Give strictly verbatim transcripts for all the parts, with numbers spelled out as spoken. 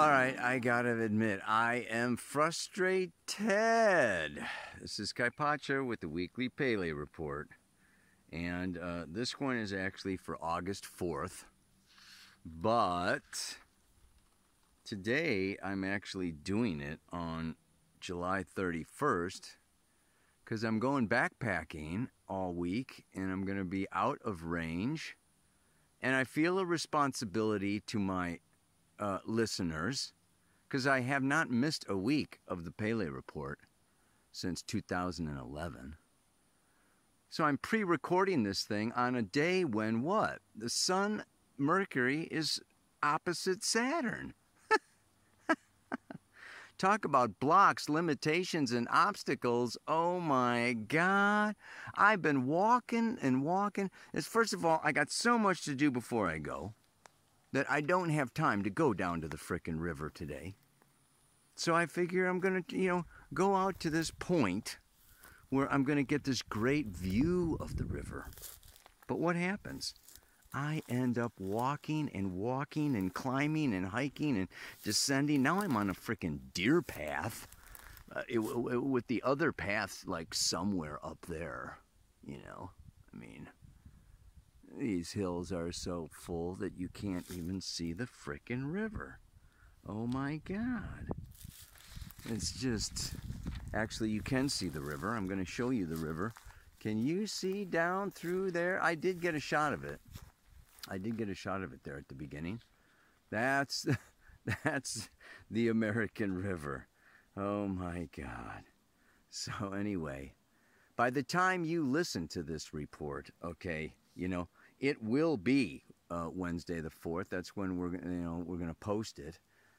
All right, I gotta admit, I am frustrated. This is Kaipacha with the Weekly Pele Report. And uh, this one is actually for August fourth. But today I'm actually doing it on July thirty-first because I'm going backpacking all week and I'm going to be out of range. And I feel a responsibility to my uh, listeners because I have not missed a week of the Pele Report since two thousand eleven. So I'm pre-recording this thing on a day when what? The sun, Mercury, is opposite Saturn. Talk about blocks, limitations, and obstacles. Oh my God. I've been walking and walking. It's, first of all, I got so much to do before I go that I don't have time to go down to the frickin' river today. So I figure I'm going to, you know, go out to this point where I'm going to get this great view of the river. But what happens? I end up walking and walking and climbing and hiking and descending. Now I'm on a freaking deer path uh, it, it, with the other paths like somewhere up there, you know. I mean, these hills are so full that you can't even see the frickin' river. Oh my God. It's just, actually you can see the river. I'm going to show you the river. Can you see down through there? I did get a shot of it. I did get a shot of it there at the beginning. That's, that's the American River. Oh my God. So anyway, by the time you listen to this report, okay, you know, it will be uh, Wednesday the fourth. That's when we're, you know, we're going to post it,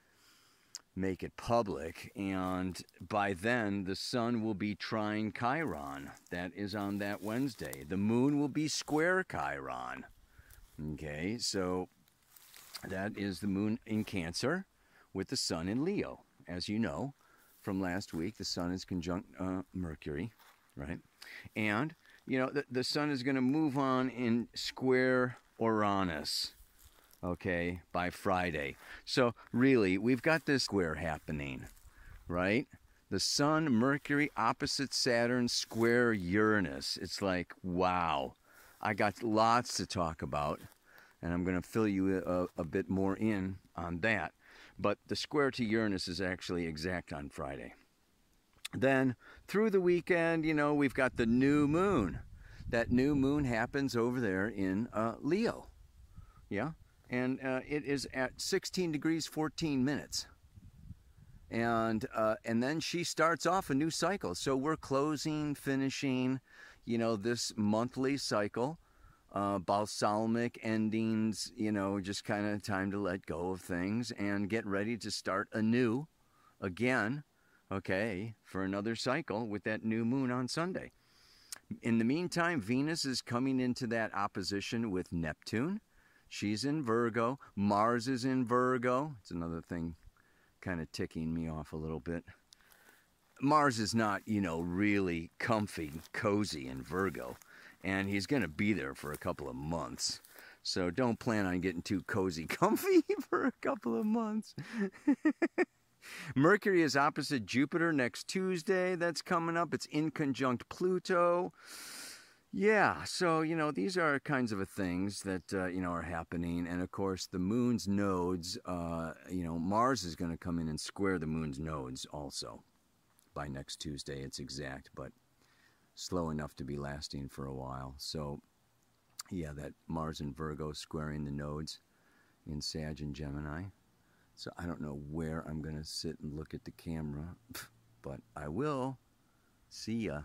make it public, and by then the sun will be trine Chiron. That is on that Wednesday. The moon will be square Chiron. Okay, so that is the moon in Cancer with the sun in Leo. As you know from last week, the sun is conjunct uh, Mercury, right? And, you know, the, the sun is going to move on in square Uranus, okay, by Friday. So really, we've got this square happening, right? The sun, Mercury, opposite Saturn, square Uranus. It's like, wow. I got lots to talk about, and I'm going to fill you a, a bit more in on that. But the square to Uranus is actually exact on Friday. Then, through the weekend, you know, we've got the new moon. That new moon happens over there in uh, Leo. Yeah? And uh, it is at sixteen degrees, fourteen minutes. And, uh, and then she starts off a new cycle. So we're closing, finishing, you know, this monthly cycle, uh, balsamic endings, you know, just kind of time to let go of things and get ready to start anew again, okay, for another cycle with that new moon on Sunday. In the meantime, Venus is coming into that opposition with Neptune. She's in Virgo. Mars is in Virgo. It's another thing kind of ticking me off a little bit. Mars is not, you know, really comfy, cozy in Virgo, and he's going to be there for a couple of months. So don't plan on getting too cozy, comfy for a couple of months. Mercury is opposite Jupiter next Tuesday. That's coming up. It's in conjunct Pluto. Yeah, so, you know, these are kinds of things that, uh, you know, are happening. And, of course, the moon's nodes, uh, you know, Mars is going to come in and square the moon's nodes also. By next Tuesday, it's exact, but slow enough to be lasting for a while. So, yeah, that Mars and Virgo squaring the nodes in Sag and Gemini. So I don't know where I'm going to sit and look at the camera, but I will. See ya.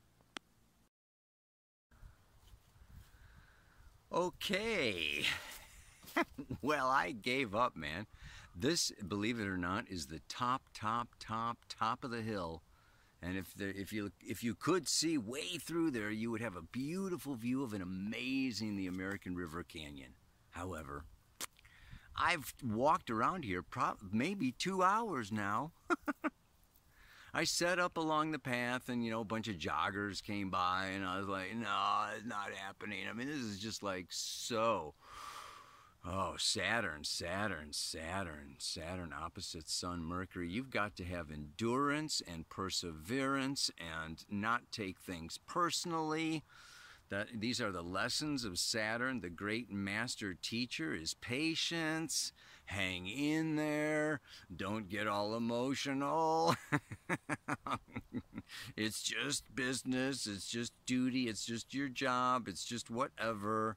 Okay. Well, I gave up, man. This, believe it or not, is the top, top, top, top of the hill. And if there, if you if you could see way through there, you would have a beautiful view of an amazing the American River Canyon. However, I've walked around here pro- maybe two hours now. I set up along the path, and you know, a bunch of joggers came by, and I was like, no, it's not happening. I mean, this is just like so Oh, Saturn, Saturn, Saturn, Saturn opposite Sun, Mercury. You've got to have endurance and perseverance and not take things personally. That, these are the lessons of Saturn. The great master teacher is patience. Hang in there. Don't get all emotional. It's just business. It's just duty. It's just your job. It's just whatever.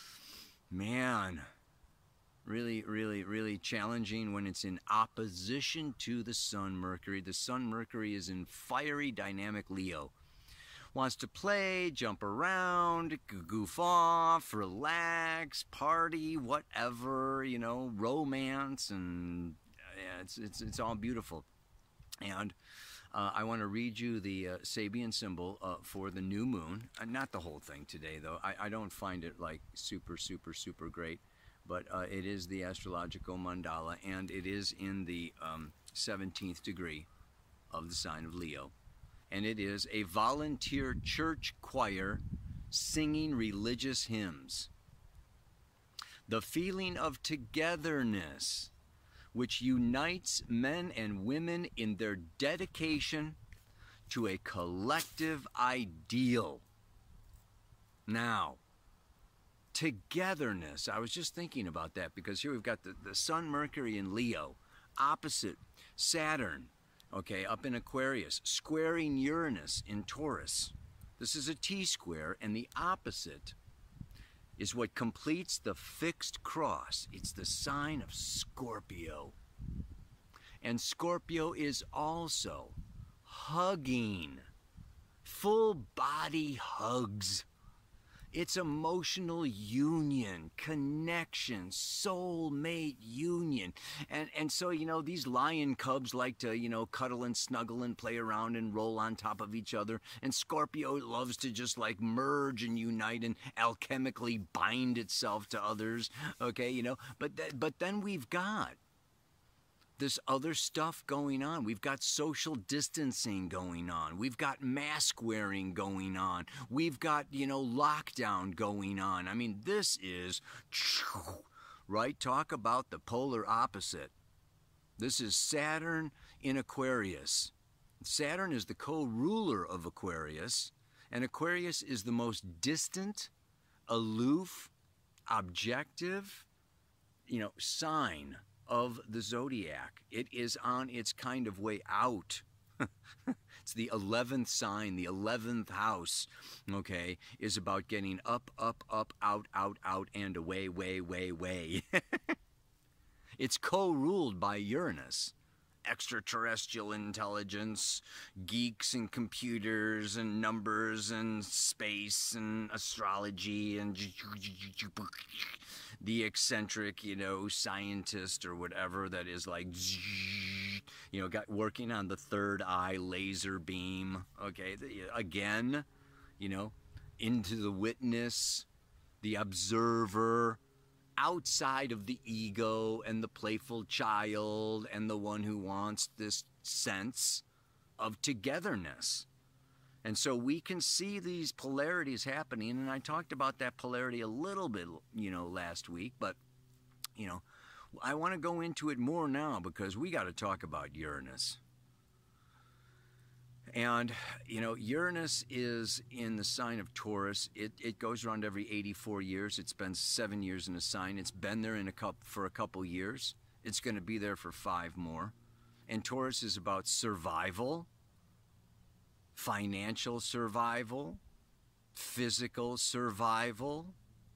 Man, really, really, really challenging when it's in opposition to the Sun, Mercury. The Sun, Mercury is in fiery, dynamic Leo. Wants to play, jump around, goof off, relax, party, whatever, you know, romance, and yeah, it's it's it's all beautiful. And uh, I want to read you the uh, Sabian symbol uh, for the new moon. Uh, not the whole thing today, though. I, I don't find it like super, super, super great, but uh, it is the astrological mandala, and it is in the um, seventeenth degree of the sign of Leo. And it is a volunteer church choir singing religious hymns. The feeling of togetherness which unites men and women in their dedication to a collective ideal. Now, togetherness, I was just thinking about that because here we've got the, the Sun, Mercury in Leo, opposite Saturn, okay, up in Aquarius, squaring Uranus in Taurus. This is a T-square, and the opposite is what completes the fixed cross. It's the sign of Scorpio. And Scorpio is also hugging, full body hugs. It's emotional union, connection, soulmate union. And and so, you know, these lion cubs like to, you know, cuddle and snuggle and play around and roll on top of each other. And Scorpio loves to just like merge and unite and alchemically bind itself to others. Okay, you know, but th- but then we've got this other stuff going on. We've got social distancing going on. We've got mask wearing going on. We've got, you know, lockdown going on. I mean, this is, right? Talk about the polar opposite. This is Saturn in Aquarius. Saturn is the co-ruler of Aquarius, and Aquarius is the most distant, aloof, objective, you know, sign of the zodiac. It is on its kind of way out. It's the eleventh sign, the eleventh house, okay, is about getting up, up, up, out, out, out, and away, way, way, way. It's co-ruled by Uranus. Extraterrestrial intelligence, geeks and computers and numbers and space and astrology and the eccentric, you know, scientist or whatever that is like, you know, got working on the third eye laser beam, okay, again, you know, into the witness, the observer, outside of the ego and the playful child and the one who wants this sense of togetherness. And so we can see these polarities happening, and I talked about that polarity a little bit, you know, last week, but, you know, I want to go into it more now because we got to talk about Uranus. And, you know, Uranus is in the sign of Taurus. It, it goes around every eighty-four years. It spends seven years in a sign. It's been there in a couple, for a couple years. It's going to be there for five more. And Taurus is about survival, financial survival, physical survival,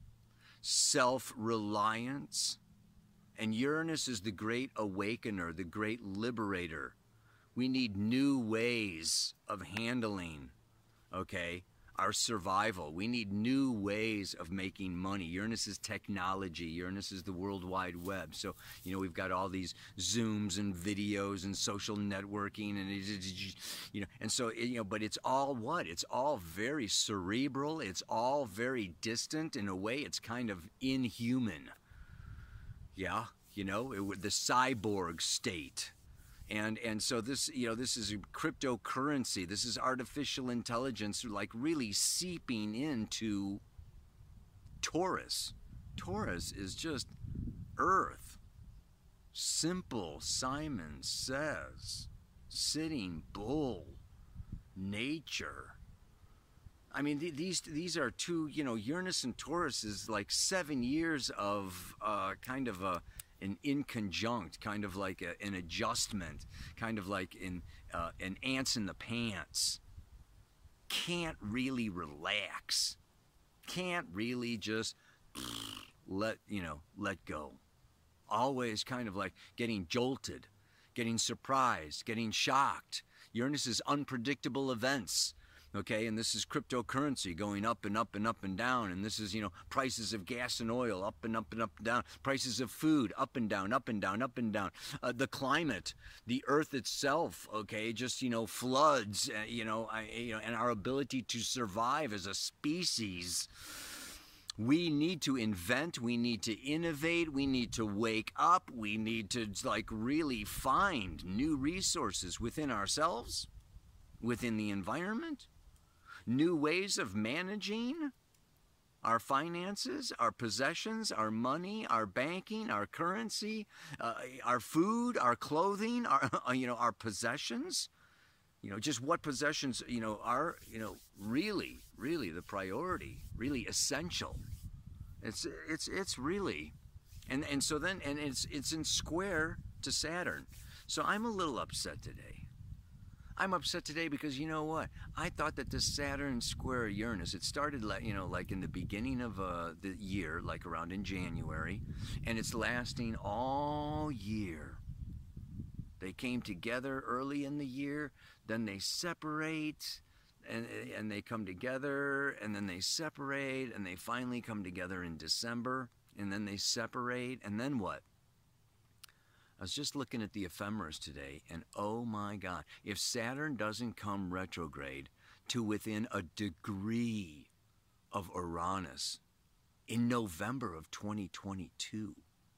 self-reliance. And Uranus is the great awakener, the great liberator. We need new ways of handling, okay, our survival. We need new ways of making money. Uranus is technology. Uranus is the World Wide Web. So, you know, we've got all these Zooms and videos and social networking and, you know, and so, you know, but it's all what? It's all very cerebral. It's all very distant. In a way, it's kind of inhuman. Yeah, you know, it, the cyborg state. And and so this, you know, this is a cryptocurrency. This is artificial intelligence, like really seeping into Taurus. Taurus is just earth. Simple Simon Says, Sitting Bull, nature. I mean, th these these are two, you know, Uranus and Taurus is like seven years of uh, kind of a, an inconjunct, kind of like a, an adjustment, kind of like in, uh, an ants in the pants. Can't really relax. Can't really just let, you know, let go. Always kind of like getting jolted, getting surprised, getting shocked. Uranus is unpredictable events. Okay, and this is cryptocurrency going up and up and up and down, and this is, you know, prices of gas and oil up and up and up and down, prices of food up and down, up and down, up and down, uh, the climate, the earth itself, okay, just, you know, floods, uh, you know, I, you know, and our ability to survive as a species. We need to invent, we need to innovate, we need to wake up, we need to, like, really find new resources within ourselves, within the environment, new ways of managing our finances, our possessions, our money, our banking, our currency, uh, our food, our clothing, our, you know, our possessions. You know, just what possessions, you know, are, you know, really, really the priority, really essential. It's, it's, it's really, and, and so then, and it's, it's in square to Saturn. So I'm a little upset today. I'm upset today because, you know what? I thought that this Saturn square Uranus, it started, you know, like in the beginning of uh, the year, like around in January, and it's lasting all year. They came together early in the year, then they separate, and, and they come together, and then they separate, and they finally come together in December, and then they separate, and then what? I was just looking at the ephemeris today, and oh my God, if Saturn doesn't come retrograde to within a degree of Uranus in November of twenty twenty-two,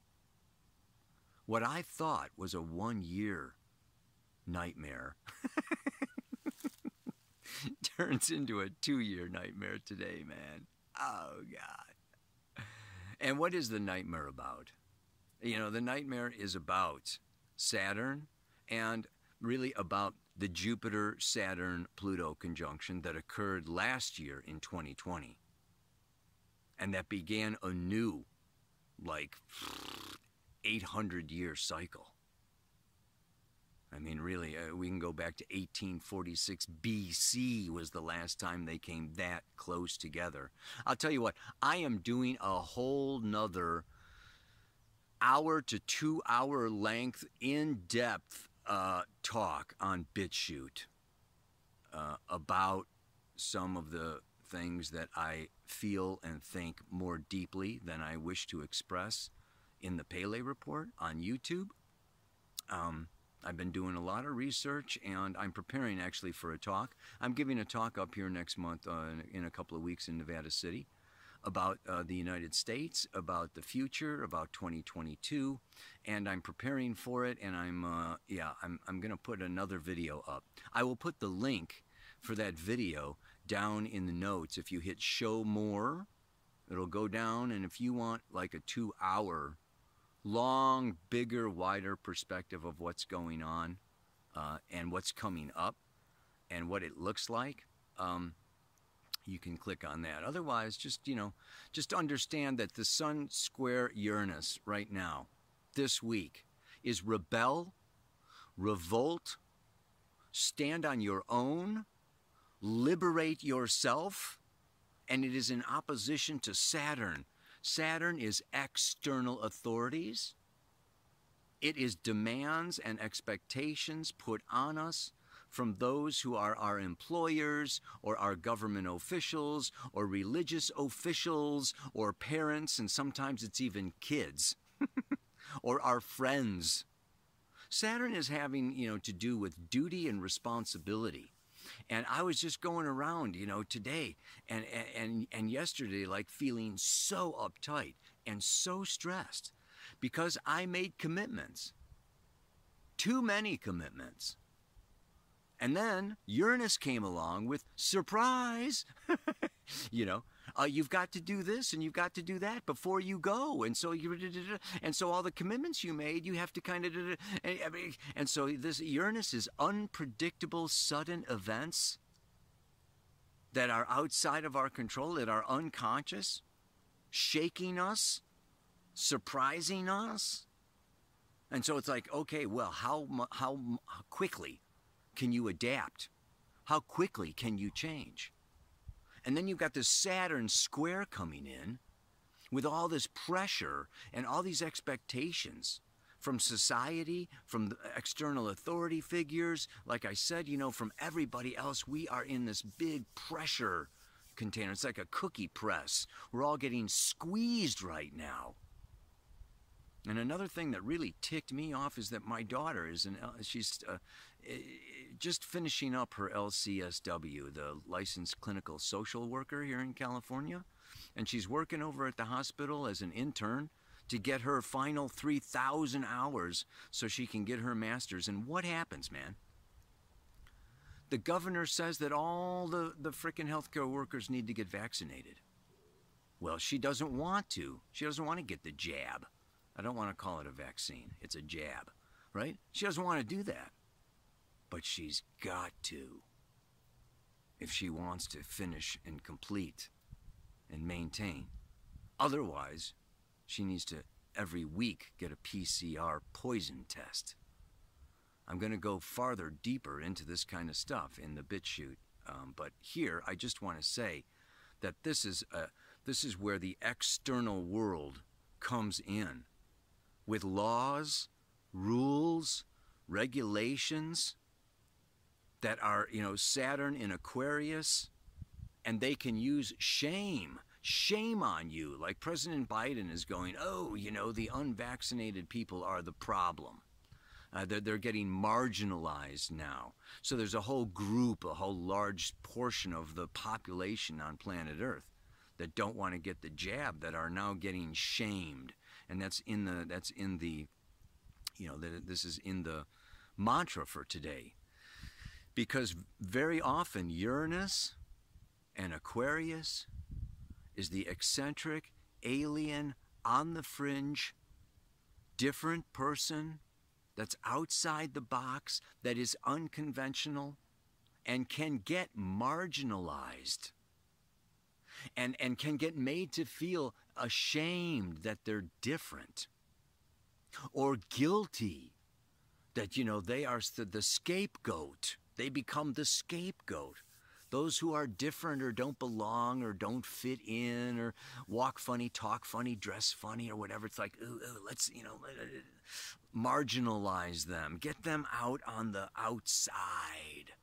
what I thought was a one-year nightmare turns into a two-year nightmare today, man. Oh, God. And what is the nightmare about? You know, the nightmare is about Saturn and really about the Jupiter-Saturn-Pluto conjunction that occurred last year in twenty twenty. And that began a new, like, eight hundred year cycle. I mean, really, uh, we can go back to eighteen forty-six B C was the last time they came that close together. I'll tell you what, I am doing a whole nother hour to two hour length in-depth uh, talk on BitChute uh, about some of the things that I feel and think more deeply than I wish to express in the Pele Report on YouTube. Um, I've been doing a lot of research, and I'm preparing actually for a talk. I'm giving a talk up here next month uh, in a couple of weeks in Nevada City about uh, the United States, about the future, about twenty twenty-two, and I'm preparing for it, and I'm, uh, yeah, I'm, I'm going to put another video up. I will put the link for that video down in the notes. If you hit show more, it'll go down, and if you want like a two hour long, bigger, wider perspective of what's going on uh, and what's coming up and what it looks like, um, you can click on that. Otherwise, just, you know, just understand that the Sun square Uranus right now, this week, is rebel, revolt, stand on your own, liberate yourself, and it is in opposition to Saturn. Saturn is external authorities. It is demands and expectations put on us from those who are our employers or our government officials or religious officials or parents, and sometimes it's even kids or our friends. Saturn is having, you know, to do with duty and responsibility. And I was just going around, you know, today and, and, and yesterday, like feeling so uptight and so stressed because I made commitments, too many commitments. And then Uranus came along with surprise, you know, Uh, you've got to do this and you've got to do that before you go, and so you and so all the commitments you made, you have to kind of and so this Uranus is unpredictable, sudden events that are outside of our control, that are unconscious, shaking us, surprising us. And so it's like, okay, well, how how, how quickly can you adapt? How quickly can you change? And then you've got this Saturn square coming in with all this pressure and all these expectations from society, from the external authority figures. Like I said, you know, from everybody else, we are in this big pressure container. It's like a cookie press. We're all getting squeezed right now. And another thing that really ticked me off is that my daughter is an she's uh, just finishing up her L C S W, the licensed clinical social worker here in California, and she's working over at the hospital as an intern to get her final three thousand hours so she can get her master's. And what happens, man? The governor says that all the, the frickin' healthcare workers need to get vaccinated. Well, she doesn't want to. She doesn't want to get the jab. I don't want to call it a vaccine. It's a jab, right? She doesn't want to do that. But she's got to if she wants to finish and complete and maintain. Otherwise, she needs to every week get a P C R poison test. I'm going to go farther, deeper into this kind of stuff in the BitChute. Um, but here, I just want to say that this is, a, this is where the external world comes in with laws, rules, regulations that are, you know, Saturn in Aquarius, and they can use shame, shame on you. Like President Biden is going, oh, you know, the unvaccinated people are the problem. Uh, they're, they're getting marginalized now. So there's a whole group, a whole large portion of the population on planet Earth that don't want to get the jab, that are now getting shamed. And that's in the, that's in the, you know, the, this is in the mantra for today. Because very often Uranus and Aquarius is the eccentric, alien, on the fringe, different person that's outside the box, that is unconventional, and can get marginalized. And, and can get made to feel ashamed that they're different. Or guilty that, you know, they are the, the scapegoat. They become the scapegoat. Those who are different or don't belong or don't fit in or walk funny, talk funny, dress funny or whatever. It's like, ooh, ooh, let's, you know, marginalize them. Get them out on the outside.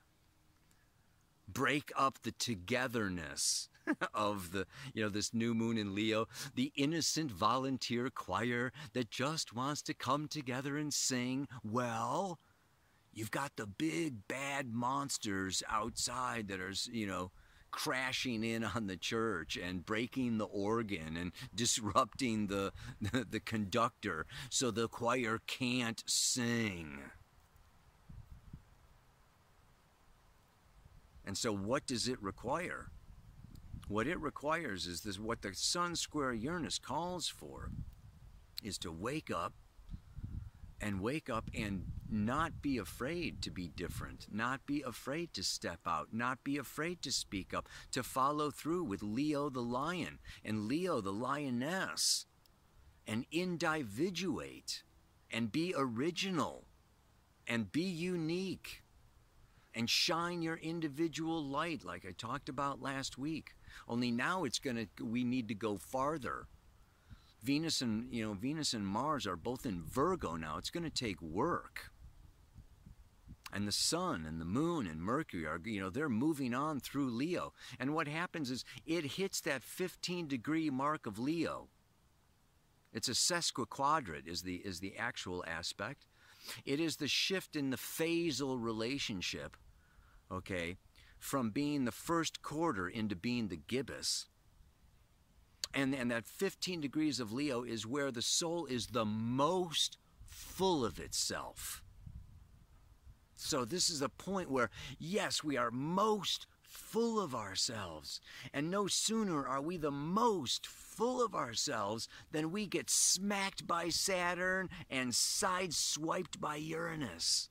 Break up the togetherness of the, you know, this new moon in Leo, the innocent volunteer choir that just wants to come together and sing. Well, you've got the big bad monsters outside that are, you know, crashing in on the church and breaking the organ and disrupting the, the, the conductor so the choir can't sing. And so what does it require? What it requires is this, what the Sun square Uranus calls for is to wake up and wake up and not be afraid to be different, not be afraid to step out, not be afraid to speak up, to follow through with Leo the lion and Leo the lioness, and individuate and be original and be unique and shine your individual light like I talked about last week. Only now it's gonna, we need to go farther. Venus and, you know, Venus and Mars are both in Virgo now. It's going to take work. And the sun and the moon and Mercury are, you know, they're moving on through Leo. And what happens is it hits that fifteen degree mark of Leo. It's a sesquiquadrate is the, is the actual aspect. It is the shift in the phasal relationship, okay, from being the first quarter into being the gibbous. And, and that fifteen degrees of Leo is where the soul is the most full of itself. So this is a point where, yes, we are most full of ourselves. And no sooner are we the most full of ourselves than we get smacked by Saturn and sideswiped by Uranus.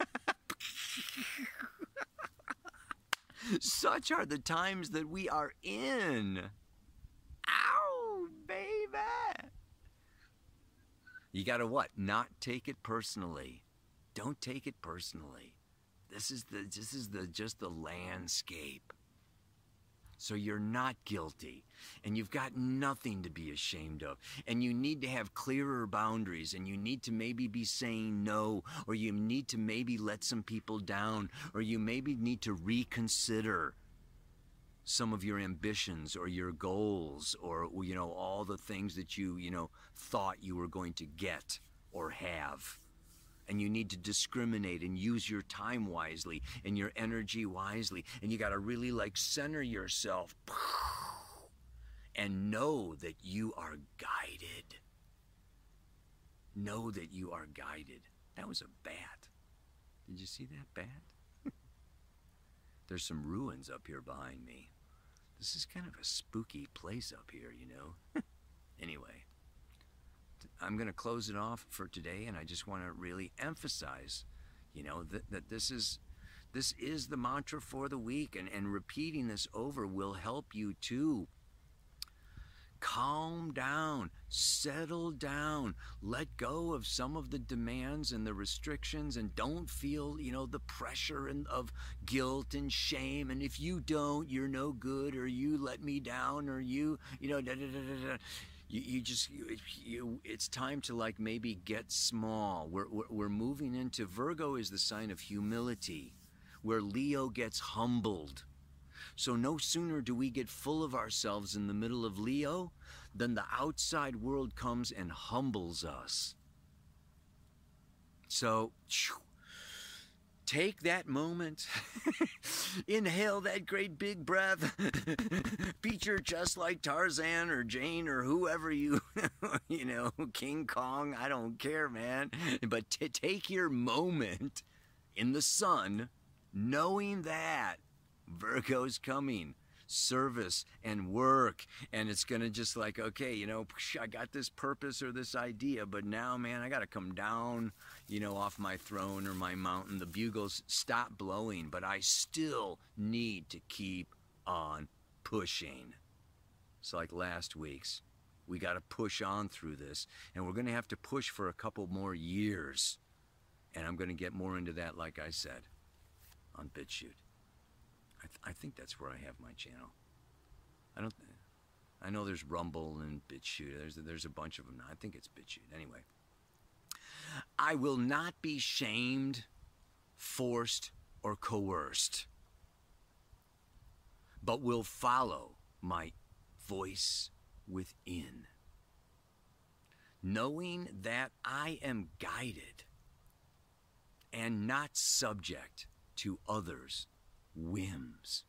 Such are the times that we are in. Ow, baby. You gotta what? Not take it personally. Don't take it personally. This is the this is the just the landscape. So you're not guilty, and you've got nothing to be ashamed of, and you need to have clearer boundaries, and you need to maybe be saying no, or you need to maybe let some people down, or you maybe need to reconsider some of your ambitions or your goals, or, you know, all the things that you, you know, thought you were going to get or have. And you need to discriminate and use your time wisely and your energy wisely. And you got to really like center yourself and know that you are guided. Know that you are guided. That was a bat. Did you see that bat? There's some ruins up here behind me. This is kind of a spooky place up here, you know. Anyway. I'm going to close it off for today, and I just want to really emphasize, you know, that, that this is this is the mantra for the week, and, and repeating this over will help you to calm down, settle down, let go of some of the demands and the restrictions, and don't feel, you know, the pressure and of guilt and shame, and if you don't, you're no good, or you let me down, or you, you know, da da da da da. You, you just, you, you, it's time to like maybe get small. We're, we're, we're moving into, Virgo is the sign of humility, where Leo gets humbled. So no sooner do we get full of ourselves in the middle of Leo than the outside world comes and humbles us. So, take that moment, inhale that great big breath, feature just like Tarzan or Jane or whoever you, you know, King Kong, I don't care, man. But t- take your moment in the sun, knowing that Virgo's coming. Service and work, and it's gonna just like, okay, you know, I got this purpose or this idea, but now, man, I gotta come down, you know, off my throne or my mountain. The bugles stop blowing, but I still need to keep on pushing. It's like last week's. We gotta push on through this, and we're gonna have to push for a couple more years, and I'm gonna get more into that, like I said, on BitChute. I, th- I think that's where I have my channel. I don't. I know there's Rumble and BitChute. There's there's a bunch of them now. I think it's BitChute. Anyway, I will not be shamed, forced, or coerced, but will follow my voice within, knowing that I am guided and not subject to others' whims.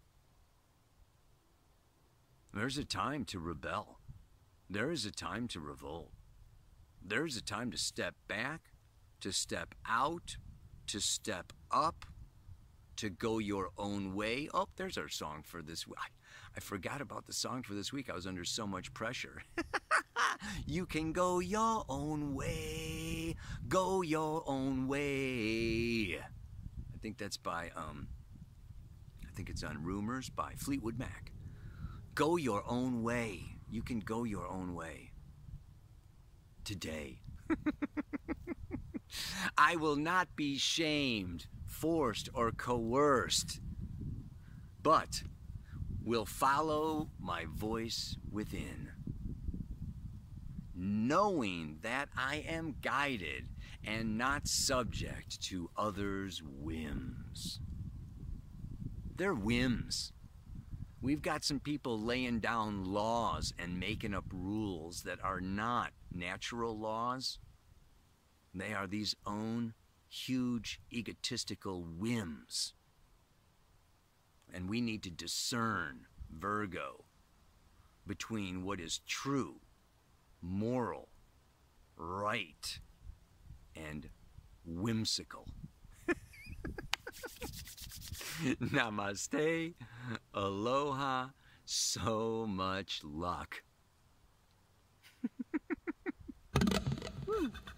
There's a time to rebel. There is a time to revolt. There's a time to step back, to step out, to step up, to go your own way. Oh, there's our song for this week. I, I forgot about the song for this week. I was under so much pressure. You can go your own way. Go your own way. I think that's by, um, I think it's on Rumors by Fleetwood Mac. Go your own way. You can go your own way. Today. I will not be shamed, forced, or coerced, but will follow my voice within, knowing that I am guided and not subject to others' whims. They're whims. We've got some people laying down laws and making up rules that are not natural laws. They are these own huge egotistical whims. And we need to discern, Virgo, between what is true, moral, right, and whimsical. Namaste, aloha, so much luck.